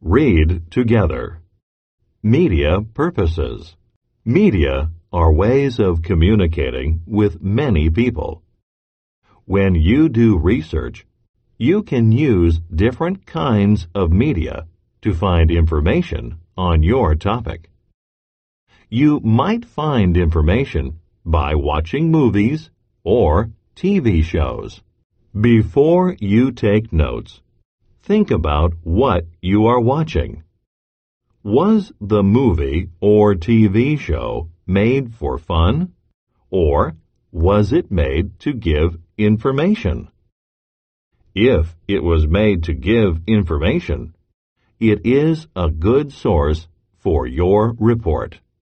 Read together. Media purposes. Media are ways of communicating with many people. When you do research, you can use different kinds of media to find information on your topic. You might find information by watching movies or TV shows. Before you take notes, think about what you are watching. Was the movie or TV show made for fun, or was it made to give information? If it was made to give information, it is a good source for your report.